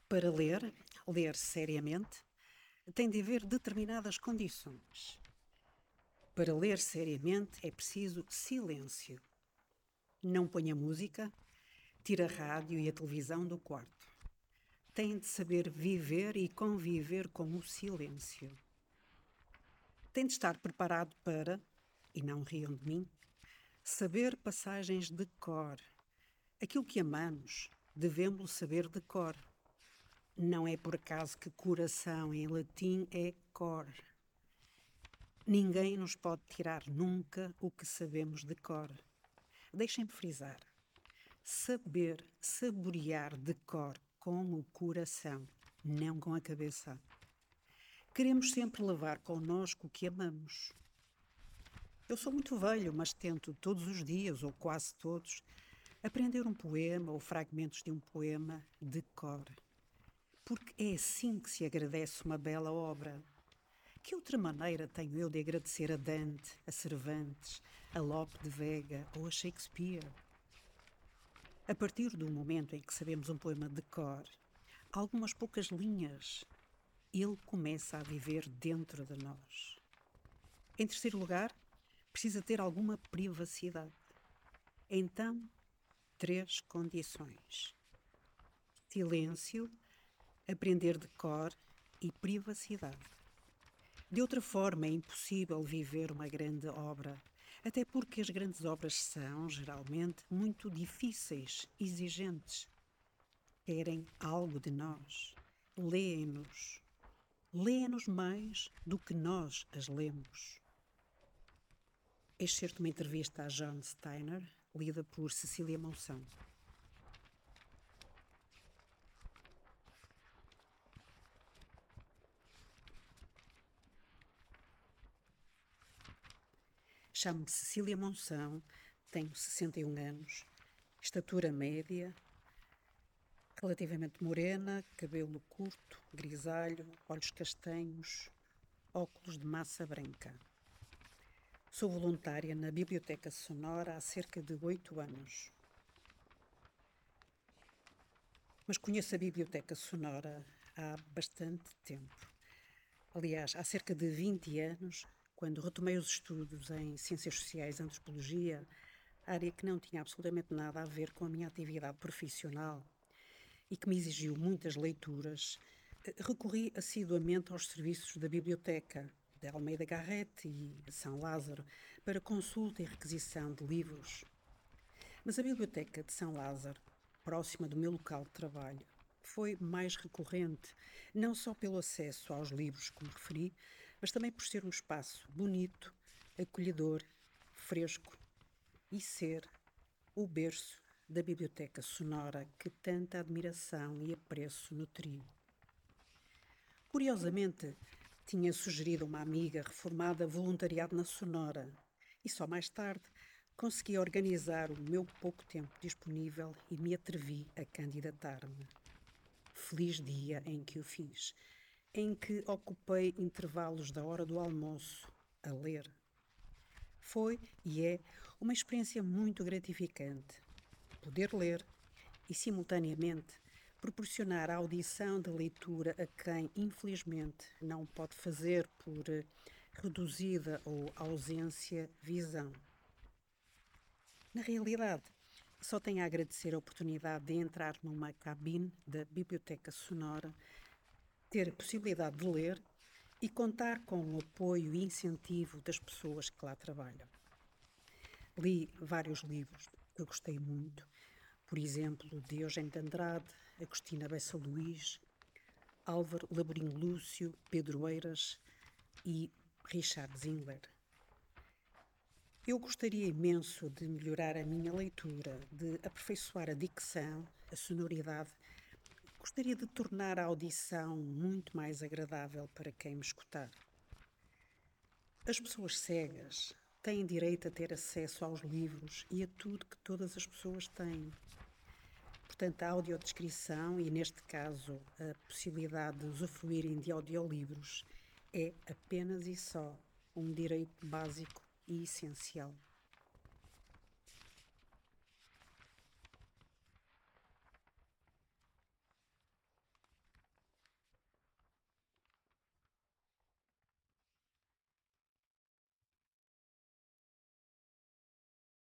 Para ler seriamente, tem de haver determinadas condições. Para ler seriamente é preciso silêncio. Não ponha música, tire a rádio e a televisão do quarto. Tem de saber viver e conviver com o silêncio. Tem de estar preparado para, e não riam de mim, saber passagens de cor. Aquilo que amamos, devemos saber de cor. Não é por acaso que coração em latim é cor. Ninguém nos pode tirar nunca o que sabemos de cor. Deixem-me frisar. Saber, saborear de cor com o coração, não com a cabeça. Queremos sempre levar connosco o que amamos. Eu sou muito velho, mas tento todos os dias, ou quase todos, aprender um poema ou fragmentos de um poema de cor. Porque é assim que se agradece uma bela obra. Que outra maneira tenho eu de agradecer a Dante, a Cervantes, a Lope de Vega ou a Shakespeare? A partir do momento em que sabemos um poema de cor, algumas poucas linhas, ele começa a viver dentro de nós. Em terceiro lugar, precisa ter alguma privacidade. Então, três condições: silêncio, aprender de cor e privacidade. De outra forma, é impossível viver uma grande obra, até porque as grandes obras são, geralmente, muito difíceis, exigentes. Querem algo de nós. Lêem-nos. Lêem-nos mais do que nós as lemos. Excerto de uma entrevista a John Steiner, lida por Cecília Monção. Chamo-me Cecília Monção, tenho 61 anos, estatura média, relativamente morena, cabelo curto, grisalho, olhos castanhos, óculos de massa branca. Sou voluntária na Biblioteca Sonora há cerca de 8 anos. Mas conheço a Biblioteca Sonora há bastante tempo. Aliás, há cerca de 20 anos, quando retomei os estudos em Ciências Sociais e Antropologia, área que não tinha absolutamente nada a ver com a minha atividade profissional e que me exigiu muitas leituras, recorri assiduamente aos serviços da biblioteca de Almeida Garrett e São Lázaro para consulta e requisição de livros. Mas a biblioteca de São Lázaro, próxima do meu local de trabalho, foi mais recorrente, não só pelo acesso aos livros, como referi, mas também por ser um espaço bonito, acolhedor, fresco e ser o berço da biblioteca sonora que tanta admiração e apreço nutri. Curiosamente, tinha sugerido a uma amiga reformada voluntariado na Sonora e só mais tarde consegui organizar o meu pouco tempo disponível e me atrevi a candidatar-me. Feliz dia em que o fiz, em que ocupei intervalos da hora do almoço a ler. Foi e é uma experiência muito gratificante poder ler e, simultaneamente, proporcionar a audição da leitura a quem, infelizmente, não pode fazer por reduzida ou ausência visão. Na realidade, só tenho a agradecer a oportunidade de entrar numa cabine da Biblioteca Sonora, ter a possibilidade de ler e contar com o apoio e incentivo das pessoas que lá trabalham. Li vários livros que eu gostei muito, por exemplo, de Eugênio de Andrade, Agostina Bessa Luís, Álvaro Laborinho Lúcio, Pedro Eiras e Richard Zingler. Eu gostaria imenso de melhorar a minha leitura, de aperfeiçoar a dicção, a sonoridade. Gostaria de tornar a audição muito mais agradável para quem me escutar. As pessoas cegas têm direito a ter acesso aos livros e a tudo que todas as pessoas têm. Portanto, a audiodescrição e, neste caso, a possibilidade de usufruírem de audiolivros é apenas e só um direito básico e essencial.